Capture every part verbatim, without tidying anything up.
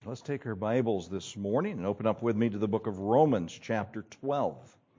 Let's take our Bibles this morning and open up with me to the book of Romans, chapter twelve.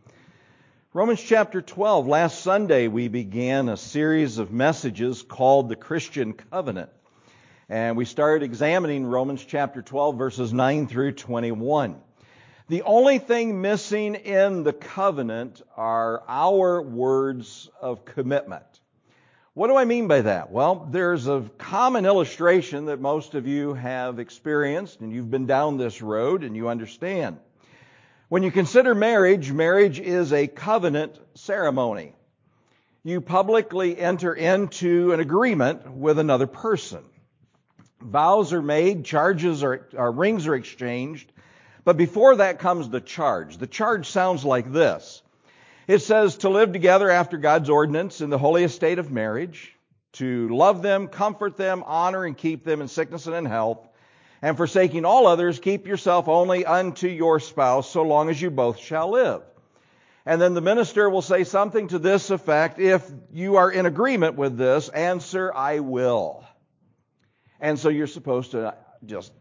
Romans chapter twelve. Last Sunday we began a series of messages called the Christian Covenant. And we started examining Romans chapter twelve, verses nine through twenty-one. The only thing missing in the covenant are our words of commitment. What do I mean by that? Well, there's a common illustration that most of you have experienced, and you've been down this road and you understand. When you consider marriage, marriage is a covenant ceremony. You publicly enter into an agreement with another person. Vows are made, charges are, or rings are exchanged, but before that comes the charge. The charge sounds like this. It says to live together after God's ordinance in the holy estate of marriage, to love them, comfort them, honor and keep them in sickness and in health, and forsaking all others, keep yourself only unto your spouse, so long as you both shall live. And then the minister will say something to this effect: if you are in agreement with this, answer, I will. And so you're supposed to just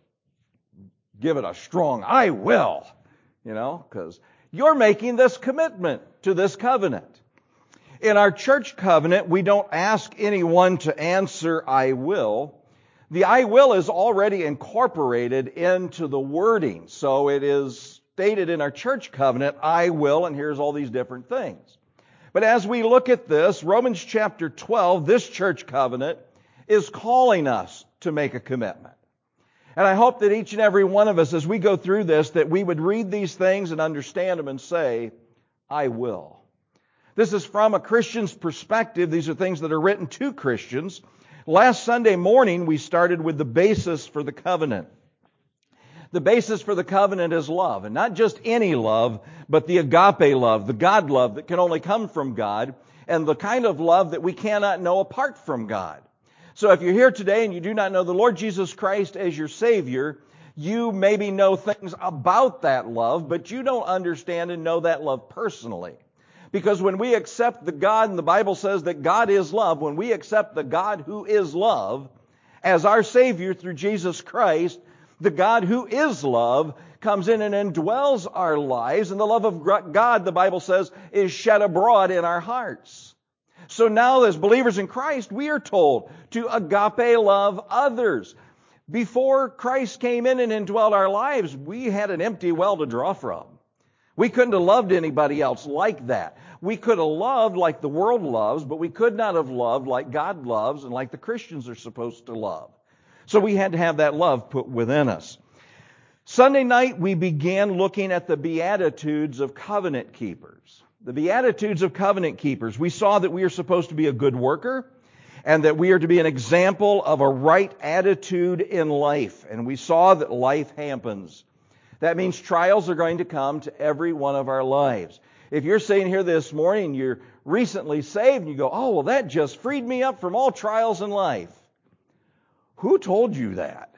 give it a strong, I will, you know, because you're making this commitment to this covenant. In our church covenant, we don't ask anyone to answer, I will. The I will is already incorporated into the wording. So it is stated in our church covenant, I will, and here's all these different things. But as we look at this, Romans chapter twelve, this church covenant is calling us to make a commitment. And I hope that each and every one of us, as we go through this, that we would read these things and understand them and say, I will. This is from a Christian's perspective. These are things that are written to Christians. Last Sunday morning, we started with the basis for the covenant. The basis for the covenant is love, and not just any love, but the agape love, the God love that can only come from God, and the kind of love that we cannot know apart from God. So if you're here today and you do not know the Lord Jesus Christ as your Savior, you maybe know things about that love, but you don't understand and know that love personally. Because when we accept the God, and the Bible says that God is love, when we accept the God who is love as our Savior through Jesus Christ, the God who is love comes in and indwells our lives, and the love of God, the Bible says, is shed abroad in our hearts. So now as believers in Christ, we are told to agape love others. Before Christ came in and indwelled our lives, we had an empty well to draw from. We couldn't have loved anybody else like that. We could have loved like the world loves, but we could not have loved like God loves and like the Christians are supposed to love. So we had to have that love put within us. Sunday night, we began looking at the Beatitudes of covenant keepers. The Beatitudes of covenant keepers. We saw that we are supposed to be a good worker and that we are to be an example of a right attitude in life. And we saw that life happens. That means trials are going to come to every one of our lives. If you're sitting here this morning and you're recently saved and you go, oh, well, that just freed me up from all trials in life. Who told you that?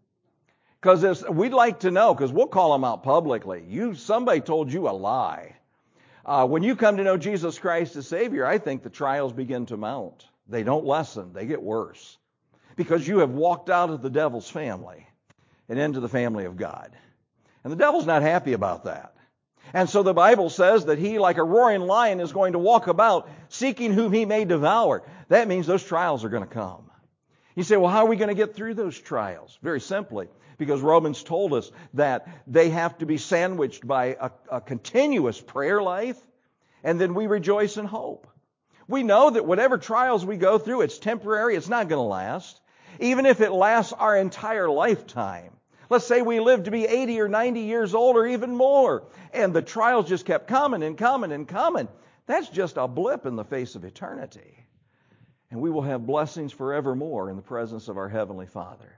Because we'd like to know, because we'll call them out publicly. You, somebody told you a lie. Uh, when you come to know Jesus Christ as Savior, I think the trials begin to mount. They don't lessen. They get worse. Because you have walked out of the devil's family and into the family of God. And the devil's not happy about that. And so the Bible says that he, like a roaring lion, is going to walk about seeking whom he may devour. That means those trials are going to come. You say, well, how are we going to get through those trials? Very simply, because Romans told us that they have to be sandwiched by a, a continuous prayer life, and then we rejoice in hope. We know that whatever trials we go through, it's temporary, it's not going to last. Even if it lasts our entire lifetime. Let's say we live to be eighty or ninety years old or even more, and the trials just kept coming and coming and coming. That's just a blip in the face of eternity. And we will have blessings forevermore in the presence of our Heavenly Father.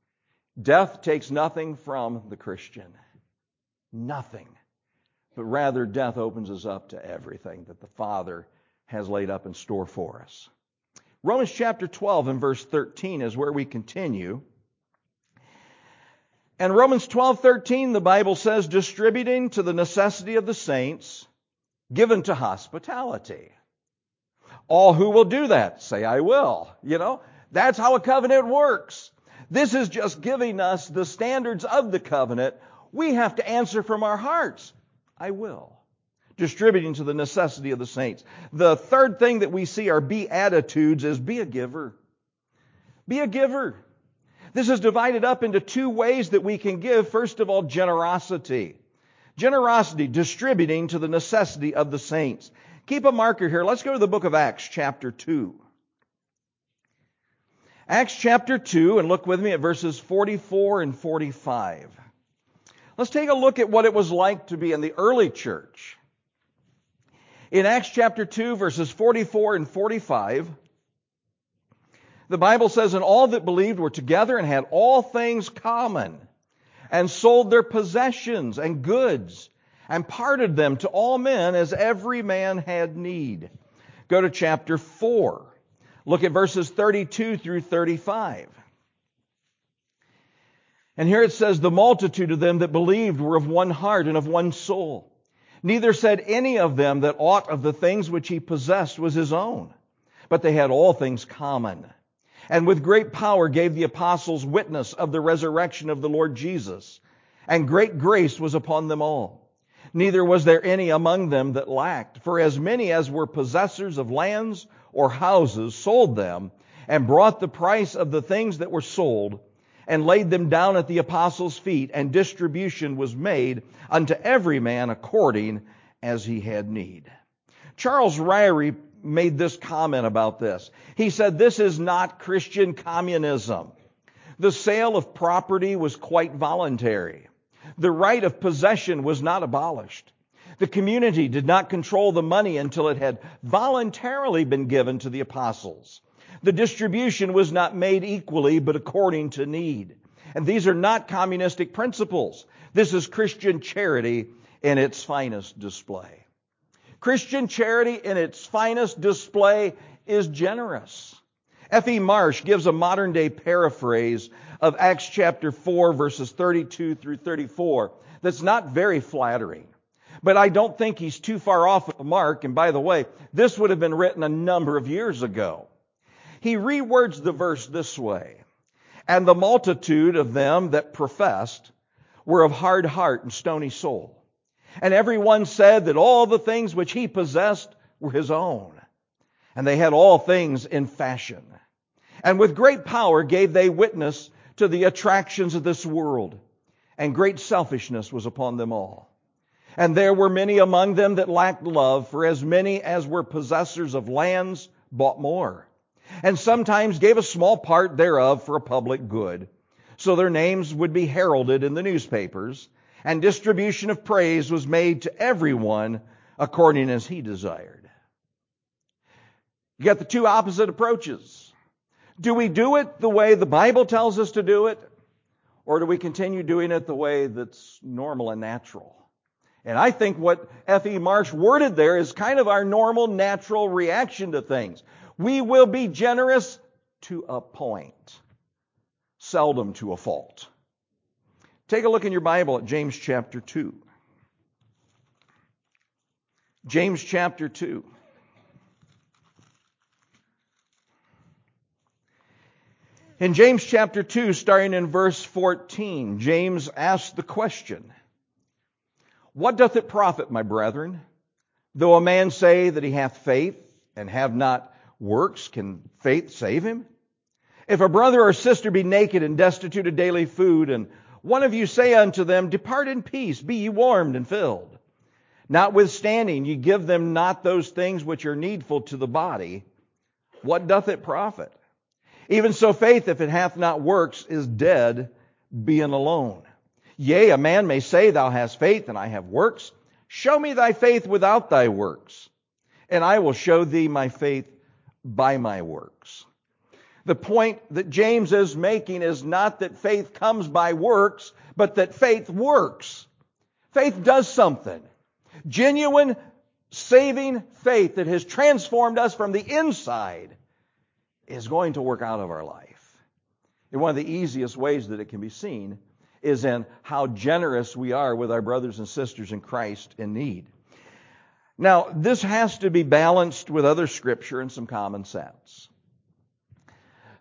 Death takes nothing from the Christian. Nothing. But rather, death opens us up to everything that the Father has laid up in store for us. Romans chapter twelve and verse thirteen is where we continue. And Romans twelve thirteen, the Bible says, distributing to the necessity of the saints, given to hospitality. All who will do that, say, I will. You know, that's how a covenant works. This is just giving us the standards of the covenant. We have to answer from our hearts. I will. Distributing to the necessity of the saints. The third thing that we see are beatitudes is be a giver. Be a giver. This is divided up into two ways that we can give. First of all, generosity. Generosity, distributing to the necessity of the saints. Keep a marker here. Let's go to the book of Acts chapter two. Acts chapter two, and look with me at verses forty-four and forty-five. Let's take a look at what it was like to be in the early church. In Acts chapter two, verses forty-four and forty-five, the Bible says, "And all that believed were together and had all things common, and sold their possessions and goods, and parted them to all men as every man had need." Go to chapter four. Look at verses thirty-two through thirty-five. And here it says, "The multitude of them that believed were of one heart and of one soul. Neither said any of them that aught of the things which he possessed was his own, but they had all things common. And with great power gave the apostles witness of the resurrection of the Lord Jesus, and great grace was upon them all. Neither was there any among them that lacked, for as many as were possessors of lands or houses sold them, and brought the price of the things that were sold, and laid them down at the apostles' feet, and distribution was made unto every man according as he had need." Charles Ryrie made this comment about this. He said, "This is not Christian communism. The sale of property was quite voluntary. The right of possession was not abolished. The community did not control the money until it had voluntarily been given to the apostles. The distribution was not made equally, but according to need. And these are not communistic principles. This is Christian charity in its finest display." Christian charity in its finest display is generous. F E Marsh gives a modern-day paraphrase of Acts chapter four, verses thirty-two through thirty-four that's not very flattering. But I don't think he's too far off of the mark. And by the way, this would have been written a number of years ago. He rewords the verse this way: "And the multitude of them that professed were of hard heart and stony soul. And every one said that all the things which he possessed were his own. And they had all things in fashion. And with great power gave they witness to the attractions of this world. And great selfishness was upon them all. And there were many among them that lacked love, for as many as were possessors of lands bought more, and sometimes gave a small part thereof for a public good. So their names would be heralded in the newspapers, and distribution of praise was made to everyone according as he desired." You got the two opposite approaches. Do we do it the way the Bible tells us to do it, or do we continue doing it the way that's normal and natural? And I think what F E Marsh worded there is kind of our normal, natural reaction to things. We will be generous to a point, seldom to a fault. Take a look in your Bible at James chapter two. James chapter two. In James chapter two, starting in verse fourteen, James asks the question, "What doth it profit, my brethren, though a man say that he hath faith and have not works? Can faith save him? If a brother or sister be naked and destitute of daily food, and one of you say unto them, Depart in peace, be ye warmed and filled. Notwithstanding, ye give them not those things which are needful to the body, what doth it profit? Even so faith, if it hath not works, is dead, being alone. Yea, a man may say, Thou hast faith, and I have works. Show me thy faith without thy works, and I will show thee my faith by my works." The point that James is making is not that faith comes by works, but that faith works. Faith does something. Genuine, saving faith that has transformed us from the inside is going to work out of our life. And one of the easiest ways that it can be seen is in how generous we are with our brothers and sisters in Christ in need. Now, this has to be balanced with other scripture and some common sense.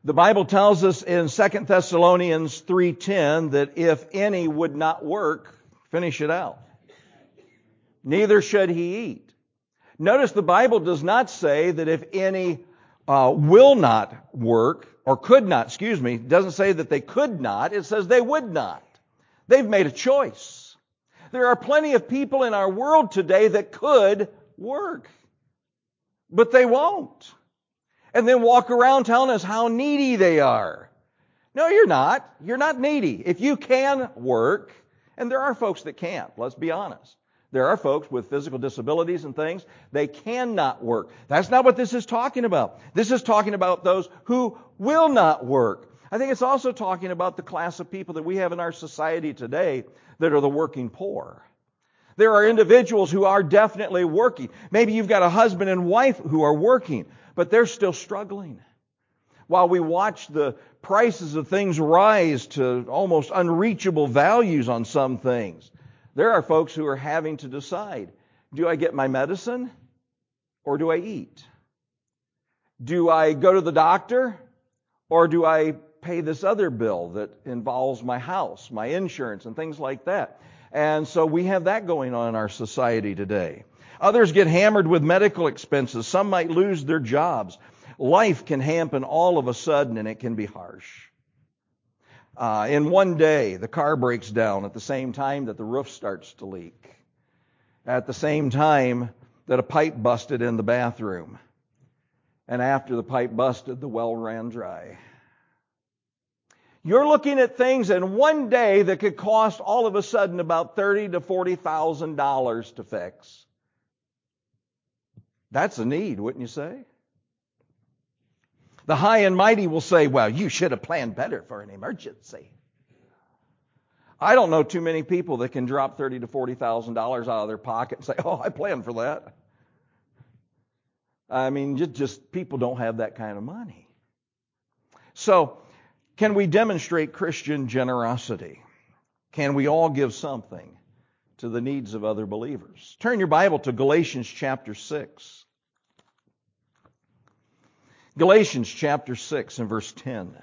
The Bible tells us in Second Thessalonians three ten that if any would not work, finish it out. Neither should he eat. Notice the Bible does not say that if any uh, will not work, or could not, excuse me, it doesn't say that they could not, it says they would not. They've made a choice. There are plenty of people in our world today that could work, but they won't. And then walk around telling us how needy they are. No, you're not. You're not needy. If you can work, and there are folks that can't, let's be honest. There are folks with physical disabilities and things, they cannot work. That's not what this is talking about. This is talking about those who will not work. I think it's also talking about the class of people that we have in our society today that are the working poor. There are individuals who are definitely working. Maybe you've got a husband and wife who are working, but they're still struggling. While we watch the prices of things rise to almost unreachable values on some things, there are folks who are having to decide, do I get my medicine or do I eat? Do I go to the doctor or do I pay this other bill that involves my house, my insurance, and things like that? And so we have that going on in our society today. Others get hammered with medical expenses. Some might lose their jobs. Life can happen all of a sudden, and it can be harsh. Uh, in one day, the car breaks down at the same time that the roof starts to leak. At the same time that a pipe busted in the bathroom. And after the pipe busted, the well ran dry. You're looking at things in one day that could cost all of a sudden about thirty thousand to forty thousand dollars to fix. That's a need, wouldn't you say? The high and mighty will say, well, you should have planned better for an emergency. I don't know too many people that can drop thirty thousand to forty thousand dollars out of their pocket and say, oh, I planned for that. I mean, just, just people don't have that kind of money. So, can we demonstrate Christian generosity? Can we all give something to the needs of other believers? Turn your Bible to Galatians chapter six. Galatians chapter six and verse ten.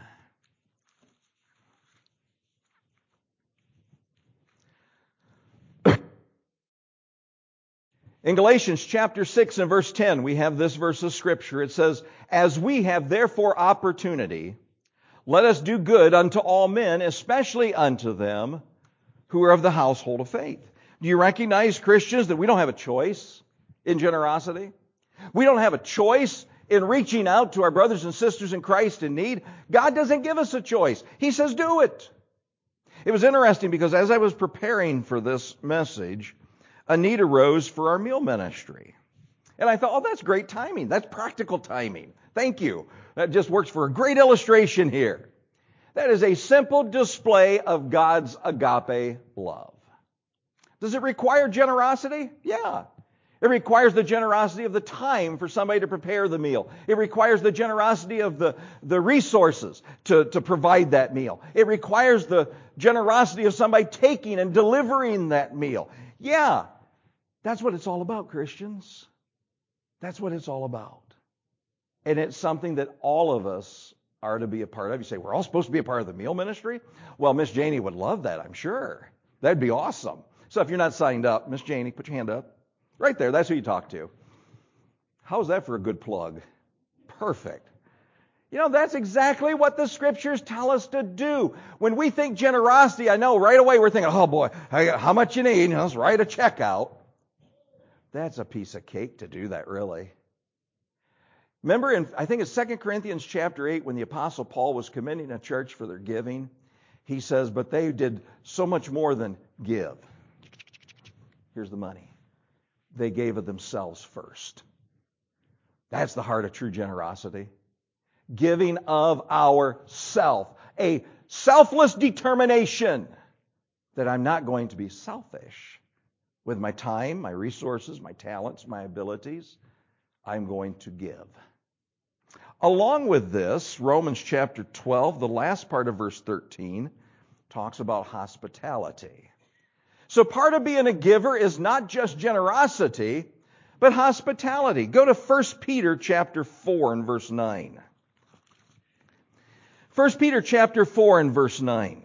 In Galatians chapter six and verse ten, we have this verse of Scripture. It says, as we have therefore opportunity, let us do good unto all men, especially unto them who are of the household of faith. Do you recognize, Christians, that we don't have a choice in generosity? We don't have a choice in reaching out to our brothers and sisters in Christ in need. God doesn't give us a choice. He says, do it. It was interesting because as I was preparing for this message, a need arose for our meal ministry. And I thought, oh, that's great timing. That's practical timing. Thank you. That just works for a great illustration here. That is a simple display of God's agape love. Does it require generosity? Yeah. It requires the generosity of the time for somebody to prepare the meal. It requires the generosity of the, the resources to, to provide that meal. It requires the generosity of somebody taking and delivering that meal. Yeah, that's what it's all about, Christians. That's what it's all about. And it's something that all of us are to be a part of. You say, we're all supposed to be a part of the meal ministry? Well, Miss Janie would love that, I'm sure. That'd be awesome. So if you're not signed up, Miss Janie, put your hand up. Right there, that's who you talk to. How's that for a good plug? Perfect. You know, that's exactly what the Scriptures tell us to do. When we think generosity, I know right away we're thinking, oh boy, how much you need? Let's write a check out. That's a piece of cake to do that, really. Remember, in, I think it's Second Corinthians chapter eight, when the Apostle Paul was commending a church for their giving, he says, but they did so much more than give. Here's the money. They gave of themselves first. That's the heart of true generosity. Giving of ourself. A selfless determination that I'm not going to be selfish with my time, my resources, my talents, my abilities. I'm going to give. Along with this, Romans chapter twelve, the last part of verse thirteen, talks about hospitality. So part of being a giver is not just generosity, but hospitality. Go to First Peter chapter four and verse nine. First Peter chapter four and verse nine.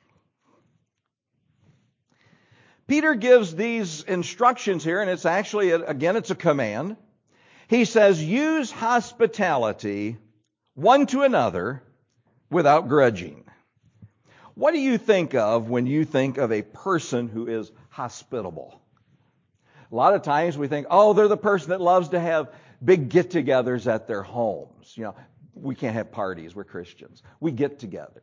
Peter gives these instructions here, and it's actually, again, it's a command. He says, use hospitality one to another without grudging. What do you think of when you think of a person who is hospitable? A lot of times we think, oh, they're the person that loves to have big get-togethers at their homes. You know, we can't have parties. We're Christians. We get together.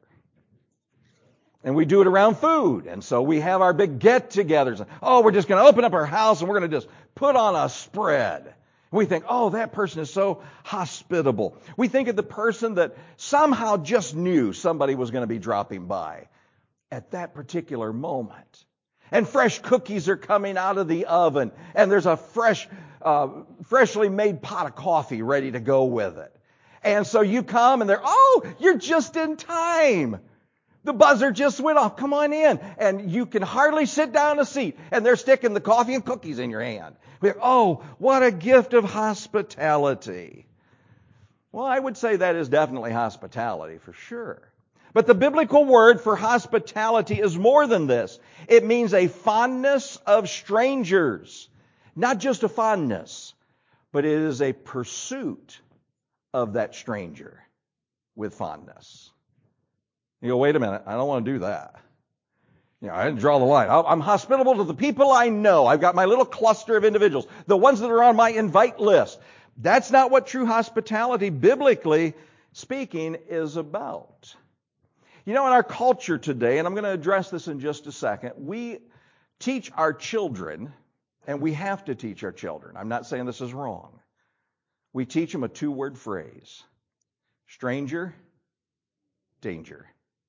And we do it around food. And so we have our big get-togethers. Oh, we're just going to open up our house and we're going to just put on a spread. We think, oh, that person is so hospitable. We think of the person that somehow just knew somebody was going to be dropping by at that particular moment. And fresh cookies are coming out of the oven. And there's a fresh, uh, freshly made pot of coffee ready to go with it. And so you come and they're, oh, you're just in time. The buzzer just went off. Come on in. And you can hardly sit down in a seat. And they're sticking the coffee and cookies in your hand. We're, oh, what a gift of hospitality. Well, I would say that is definitely hospitality for sure. But the biblical word for hospitality is more than this. It means a fondness of strangers. Not just a fondness, but it is a pursuit of that stranger with fondness. You go, wait a minute, I don't want to do that. You know, I didn't draw the line. I'm hospitable to the people I know. I've got my little cluster of individuals, the ones that are on my invite list. That's not what true hospitality, biblically speaking, is about. You know, in our culture today, and I'm going to address this in just a second, we teach our children, and we have to teach our children. I'm not saying this is wrong. We teach them a two-word phrase. Stranger, danger.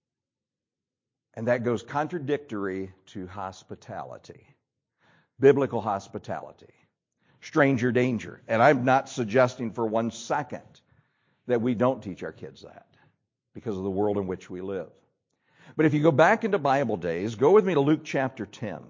And that goes contradictory to hospitality. Biblical hospitality. Stranger danger. And I'm not suggesting for one second that we don't teach our kids that because of the world in which we live. But if you go back into Bible days, go with me to Luke chapter ten.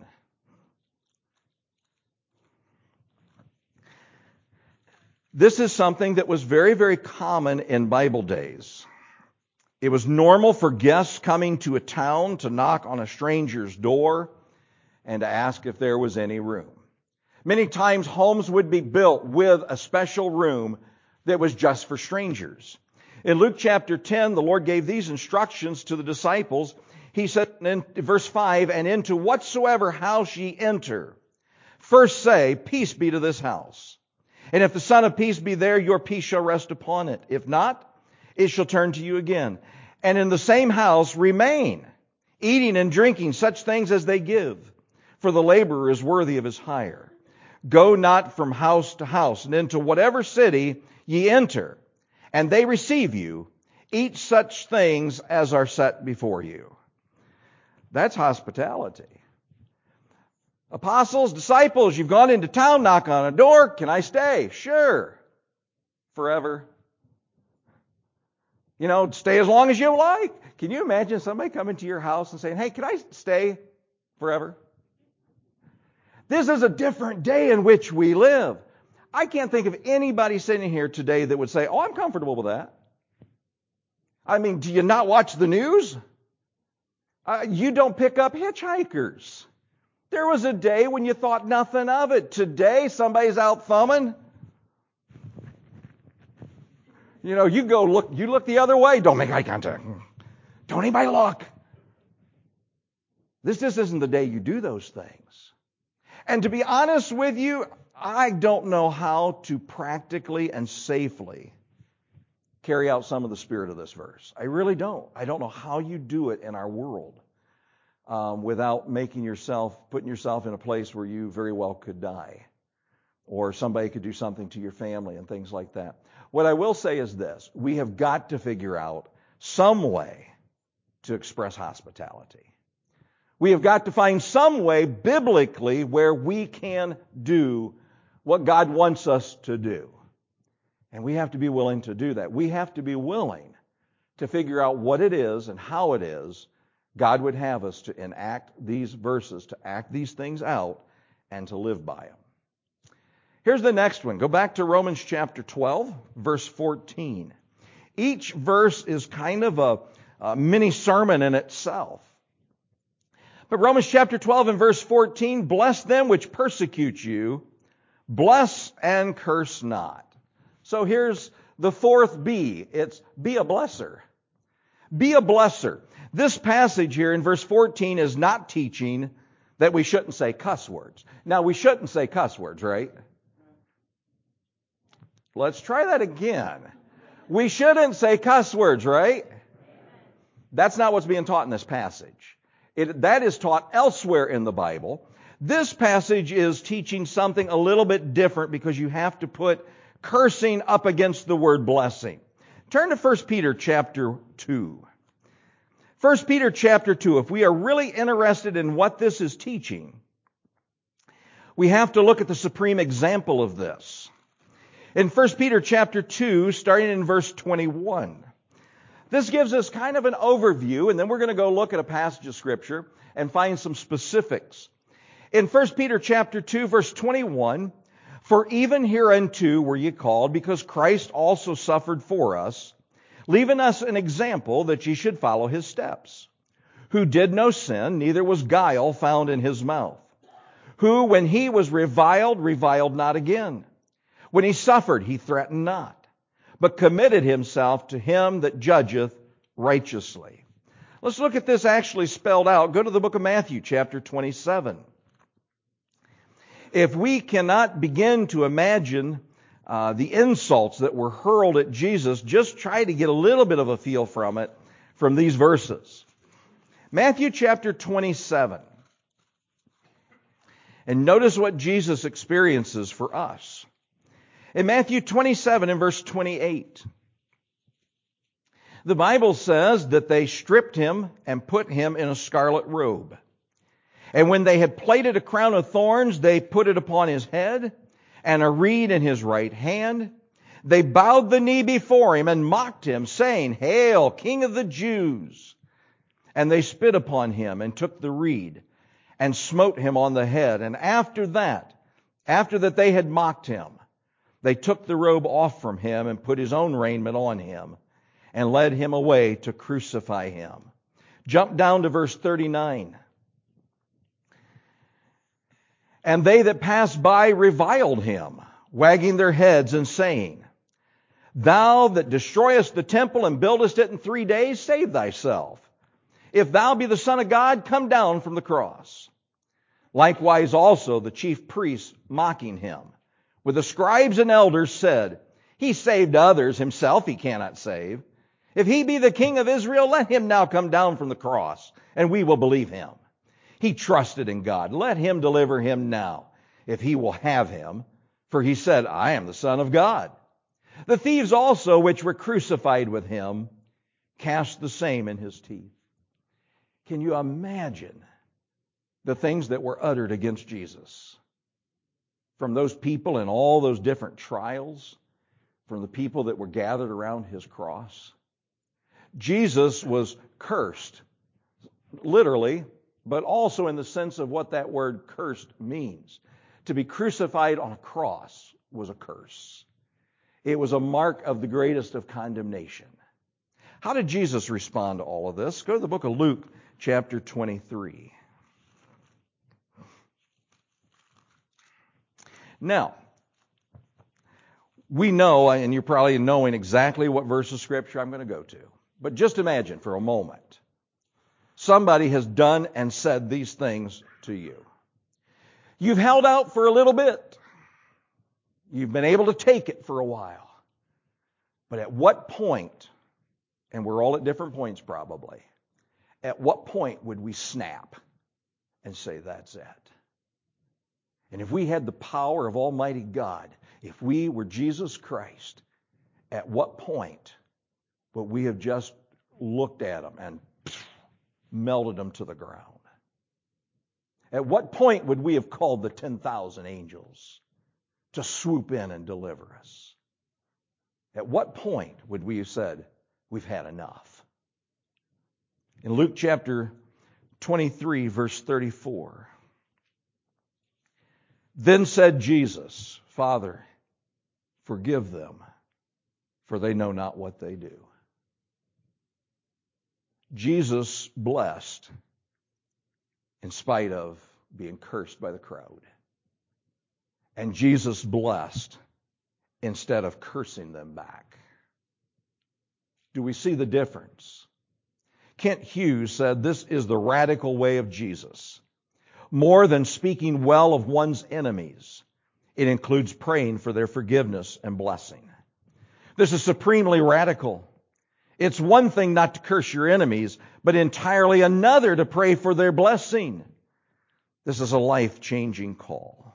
This is something that was very, very common in Bible days. It was normal for guests coming to a town to knock on a stranger's door and to ask if there was any room. Many times homes would be built with a special room that was just for strangers. In Luke chapter ten, the Lord gave these instructions to the disciples. He said in verse five, and into whatsoever house ye enter, first say, peace be to this house. And if the Son of Peace be there, your peace shall rest upon it. If not, it shall turn to you again. And in the same house remain, eating and drinking such things as they give, for the laborer is worthy of his hire. Go not from house to house, and into whatever city ye enter, and they receive you, eat such things as are set before you. That's hospitality. Apostles, disciples, you've gone into town, knock on a door. Can I stay? Sure. Forever. You know, stay as long as you like. Can you imagine somebody coming to your house and saying, hey, can I stay forever? This is a different day in which we live. I can't think of anybody sitting here today that would say, oh, I'm comfortable with that. I mean, do you not watch the news? Uh, you don't pick up hitchhikers. There was a day when you thought nothing of it. Today, somebody's out thumbing. You know, you go look, you look the other way. Don't make eye contact. Don't anybody look. This just isn't the day you do those things. And to be honest with you, I don't know how to practically and safely carry out some of the spirit of this verse. I really don't. I don't know how you do it in our world um, without making yourself, putting yourself in a place where you very well could die. Or somebody could do something to your family and things like that. What I will say is this. We have got to figure out some way to express hospitality. We have got to find some way biblically where we can do what God wants us to do. And we have to be willing to do that. We have to be willing to figure out what it is and how it is God would have us to enact these verses, to act these things out, and to live by them. Here's the next one. Go back to Romans chapter twelve, verse fourteen. Each verse is kind of a, a mini sermon in itself. But Romans chapter twelve and verse fourteen, bless them which persecute you, bless and curse not. So here's the fourth B. It's be a blesser. Be a blesser. This passage here in verse fourteen is not teaching that we shouldn't say cuss words. Now, we shouldn't say cuss words, right? Let's try that again. We shouldn't say cuss words, right? That's not what's being taught in this passage. It, that is taught elsewhere in the Bible. This passage is teaching something a little bit different because you have to put cursing up against the word blessing. Turn to First Peter chapter two. First Peter chapter two, if we are really interested in what this is teaching, we have to look at the supreme example of this. In First Peter chapter two, starting in verse twenty-one, this gives us kind of an overview, and then we're going to go look at a passage of Scripture and find some specifics. In First Peter chapter two, verse twenty-one, for even hereunto were ye called, because Christ also suffered for us, leaving us an example that ye should follow his steps, who did no sin, neither was guile found in his mouth, who, when he was reviled, reviled not again. When he suffered, he threatened not, but committed himself to him that judgeth righteously. Let's look at this actually spelled out. Go to the book of Matthew, chapter twenty-seven. If we cannot begin to imagine uh, the insults that were hurled at Jesus, just try to get a little bit of a feel from it, from these verses. Matthew chapter twenty-seven. And notice what Jesus experiences for us. In Matthew twenty-seven and verse twenty-eight, the Bible says that they stripped him and put him in a scarlet robe. And when they had plaited a crown of thorns, they put it upon his head, and a reed in his right hand. They bowed the knee before him and mocked him, saying, Hail, King of the Jews! And they spit upon him and took the reed and smote him on the head. And after that, after that they had mocked him, they took the robe off from him and put his own raiment on him and led him away to crucify him. Jump down to verse thirty-nine. And they that passed by reviled him, wagging their heads and saying, Thou that destroyest the temple and buildest it in three days, save thyself. If thou be the Son of God, come down from the cross. Likewise also the chief priests mocking him, with the scribes and elders said, He saved others, himself he cannot save. If he be the King of Israel, let him now come down from the cross, and we will believe him. He trusted in God. Let him deliver him now, if he will have him. For he said, I am the Son of God. The thieves also, which were crucified with him, cast the same in his teeth. Can you imagine the things that were uttered against Jesus? From those people in all those different trials, from the people that were gathered around his cross. Jesus was cursed, literally, but also in the sense of what that word cursed means. To be crucified on a cross was a curse. It was a mark of the greatest of condemnation. How did Jesus respond to all of this? Go to the book of Luke, chapter twenty-three. Now, we know, and you're probably knowing exactly what verse of Scripture I'm going to go to, but just imagine for a moment. Somebody has done and said these things to you. You've held out for a little bit. You've been able to take it for a while. But at what point, and we're all at different points probably, at what point would we snap and say, that's it? And if we had the power of Almighty God, if we were Jesus Christ, at what point would we have just looked at him and melted them to the ground? At what point would we have called the ten thousand angels to swoop in and deliver us? At what point would we have said, we've had enough? In Luke chapter twenty-three, verse thirty-four, then said Jesus, Father, forgive them, for they know not what they do. Jesus blessed in spite of being cursed by the crowd. And Jesus blessed instead of cursing them back. Do we see the difference? Kent Hughes said this is the radical way of Jesus. More than speaking well of one's enemies, it includes praying for their forgiveness and blessing. This is supremely radical. It's one thing not to curse your enemies, but entirely another to pray for their blessing. This is a life-changing call.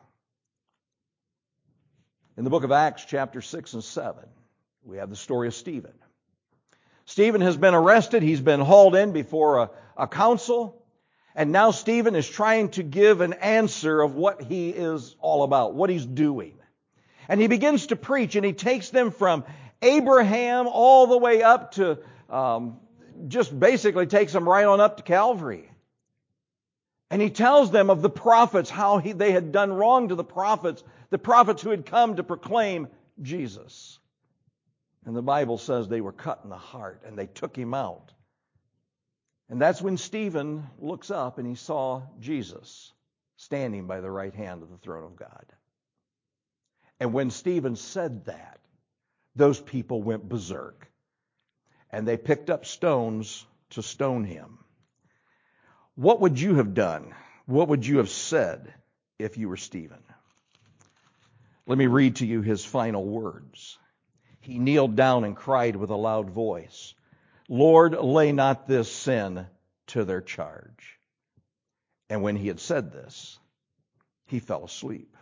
In the book of Acts, chapter six and seven, we have the story of Stephen. Stephen has been arrested. He's been hauled in before a, a council. And now Stephen is trying to give an answer of what he is all about, what he's doing. And he begins to preach, and he takes them from Abraham all the way up to, um, just basically takes them right on up to Calvary. And he tells them of the prophets, how he, they had done wrong to the prophets, the prophets who had come to proclaim Jesus. And the Bible says they were cut in the heart, and they took him out. And that's when Stephen looks up and he saw Jesus standing by the right hand of the throne of God. And when Stephen said that, those people went berserk. And they picked up stones to stone him. What would you have done? What would you have said if you were Stephen? Let me read to you his final words. He kneeled down and cried with a loud voice, Lord, lay not this sin to their charge. And when he had said this, he fell asleep.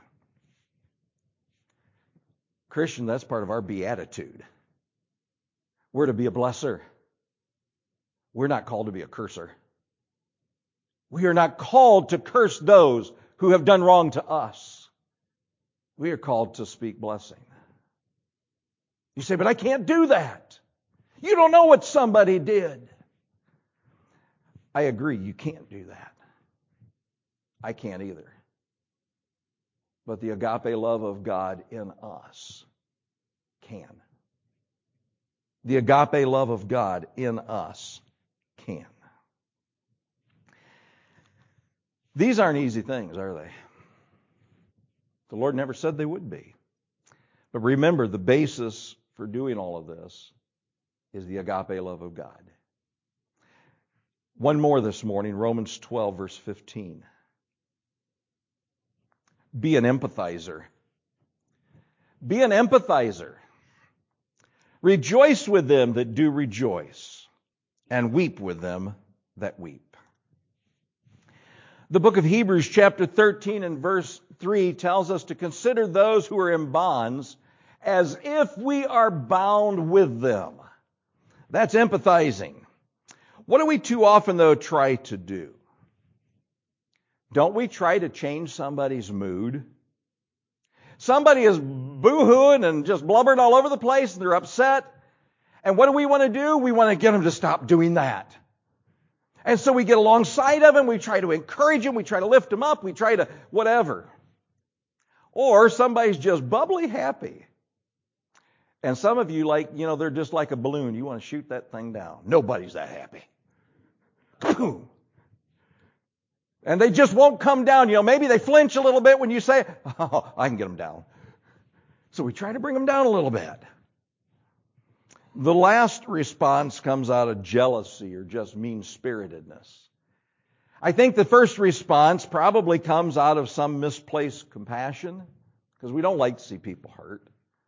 Christian, that's part of our beatitude. We're to be a blesser. We're not called to be a curser. We are not called to curse those who have done wrong to us. We are called to speak blessing. You say, but I can't do that. You don't know what somebody did. I agree, you can't do that. I can't either. But the agape love of God in us can. The agape love of God in us can. These aren't easy things, are they? The Lord never said they would be. But remember, the basis for doing all of this is the agape love of God. One more this morning, Romans twelve, verse fifteen. Be an empathizer. Be an empathizer. Rejoice with them that do rejoice, and weep with them that weep. The book of Hebrews chapter thirteen and verse three tells us to consider those who are in bonds as if we are bound with them. That's empathizing. What do we too often, though, try to do? Don't we try to change somebody's mood? Somebody is boo-hooing and just blubbering all over the place, and they're upset. And what do we want to do? We want to get them to stop doing that. And so we get alongside of them, we try to encourage them, we try to lift them up, we try to whatever. Or somebody's just bubbly happy. And some of you, like, you know, they're just like a balloon. You want to shoot that thing down. Nobody's that happy. Boom. And they just won't come down. You know, maybe they flinch a little bit when you say, oh, I can get them down. So we try to bring them down a little bit. The last response comes out of jealousy or just mean-spiritedness. I think the first response probably comes out of some misplaced compassion, because we don't like to see people hurt.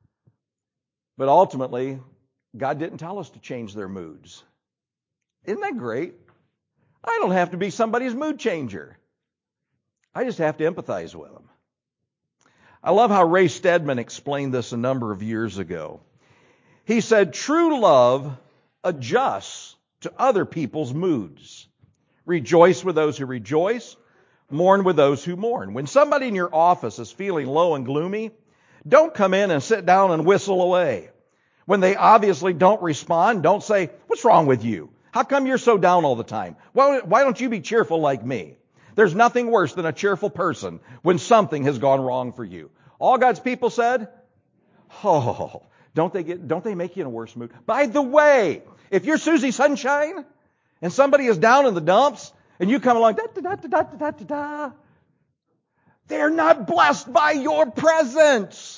But ultimately, God didn't tell us to change their moods. Isn't that great? I don't have to be somebody's mood changer. I just have to empathize with them. I love how Ray Stedman explained this a number of years ago. He said, true love adjusts to other people's moods. Rejoice with those who rejoice. Mourn with those who mourn. When somebody in your office is feeling low and gloomy, don't come in and sit down and whistle away. When they obviously don't respond, don't say, what's wrong with you? How come you're so down all the time? Why, why don't you be cheerful like me? There's nothing worse than a cheerful person when something has gone wrong for you. All God's people said, oh, don't they get, don't they make you in a worse mood? By the way, if you're Susie Sunshine and somebody is down in the dumps, and you come along, da da da da da da da da. They're not blessed by your presence.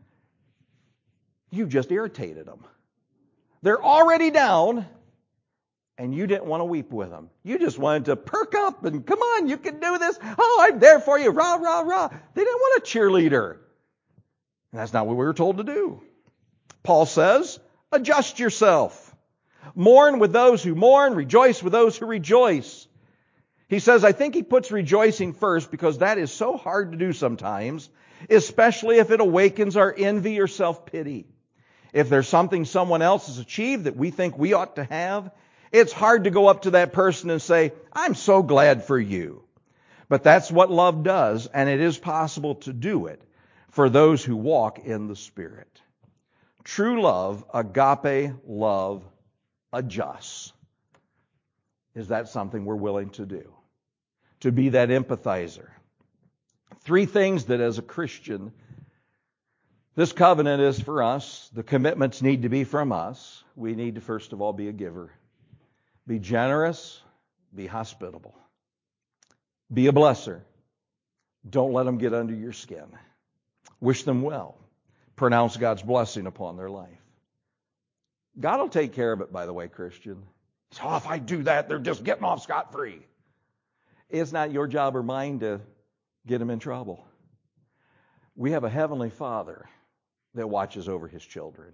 You just irritated them. They're already down, and you didn't want to weep with them. You just wanted to perk up and, come on, you can do this. Oh, I'm there for you. Rah, rah, rah. They didn't want a cheerleader. And that's not what we were told to do. Paul says, adjust yourself. Mourn with those who mourn. Rejoice with those who rejoice. He says, I think he puts rejoicing first because that is so hard to do sometimes, especially if it awakens our envy or self-pity. If there's something someone else has achieved that we think we ought to have, it's hard to go up to that person and say, I'm so glad for you. But that's what love does, and it is possible to do it for those who walk in the Spirit. True love, agape love, adjusts. Is that something we're willing to do? To be that empathizer. Three things that as a Christian, this covenant is for us. The commitments need to be from us. We need to first of all be a giver. Be generous. Be hospitable. Be a blesser. Don't let them get under your skin. Wish them well. Pronounce God's blessing upon their life. God will take care of it, by the way, Christian. Oh, if I do that, they're just getting off scot-free. It's not your job or mine to get them in trouble. We have a heavenly Father that watches over His children.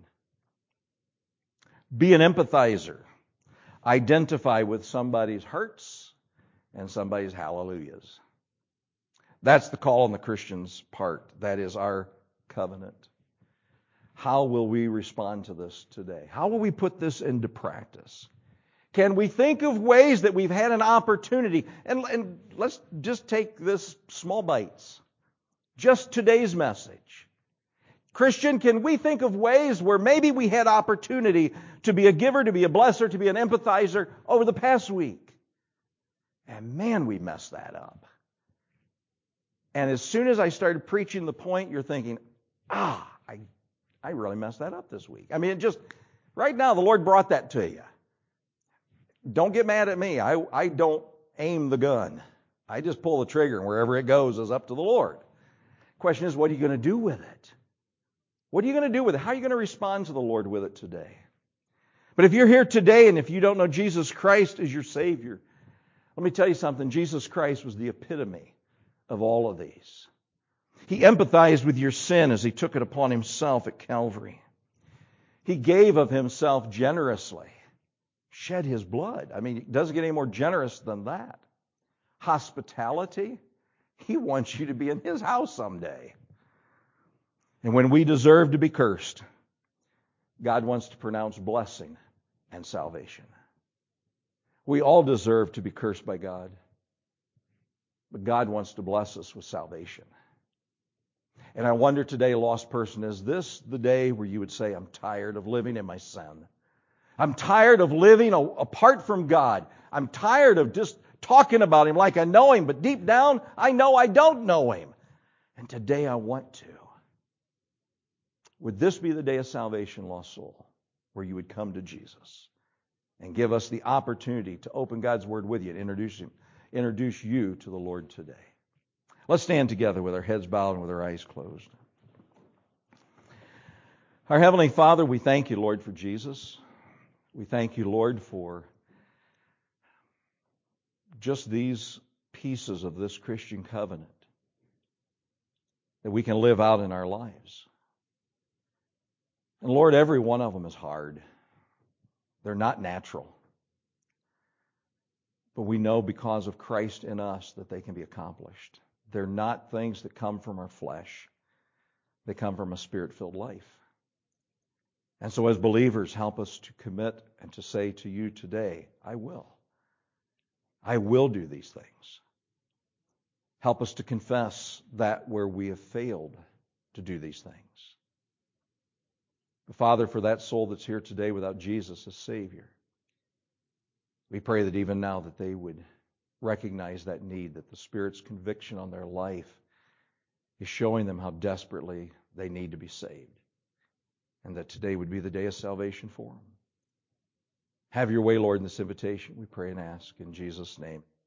Be an empathizer. Identify with somebody's hurts and somebody's hallelujahs. That's the call on the Christian's part. That is our covenant. How will we respond to this today? How will we put this into practice? Can we think of ways that we've had an opportunity? And, and let's just take this small bites. Just today's message. Christian, can we think of ways where maybe we had opportunity to be a giver, to be a blesser, to be an empathizer over the past week? And man, we messed that up. And as soon as I started preaching the point, you're thinking, ah, I, I really messed that up this week. I mean, it just, right now, the Lord brought that to you. Don't get mad at me. I, I don't aim the gun. I just pull the trigger, and wherever it goes is up to the Lord. Question is, what are you going to do with it? What are you going to do with it? How are you going to respond to the Lord with it today? But if you're here today and if you don't know Jesus Christ as your Savior, let me tell you something. Jesus Christ was the epitome of all of these. He empathized with your sin as He took it upon Himself at Calvary. He gave of Himself generously. Shed His blood. I mean, it doesn't get any more generous than that. Hospitality. He wants you to be in His house someday. And when we deserve to be cursed, God wants to pronounce blessing and salvation. We all deserve to be cursed by God. But God wants to bless us with salvation. And I wonder today, lost person, is this the day where you would say, I'm tired of living in my sin? I'm tired of living apart from God. I'm tired of just talking about Him like I know Him, but deep down, I know I don't know Him. And today I want to. Would this be the day of salvation, lost soul, where you would come to Jesus and give us the opportunity to open God's Word with you and introduce Him, introduce you to the Lord today? Let's stand together with our heads bowed and with our eyes closed. Our Heavenly Father, we thank you, Lord, for Jesus. We thank you, Lord, for just these pieces of this Christian covenant that we can live out in our lives. And Lord, every one of them is hard. They're not natural. But we know because of Christ in us that they can be accomplished. They're not things that come from our flesh. They come from a Spirit-filled life. And so as believers, help us to commit and to say to you today, I will. I will do these things. Help us to confess that where we have failed to do these things. But Father, for that soul that's here today without Jesus as Savior, we pray that even now that they would recognize that need, that the Spirit's conviction on their life is showing them how desperately they need to be saved. And that today would be the day of salvation for them. Have your way, Lord, in this invitation, we pray and ask in Jesus' name.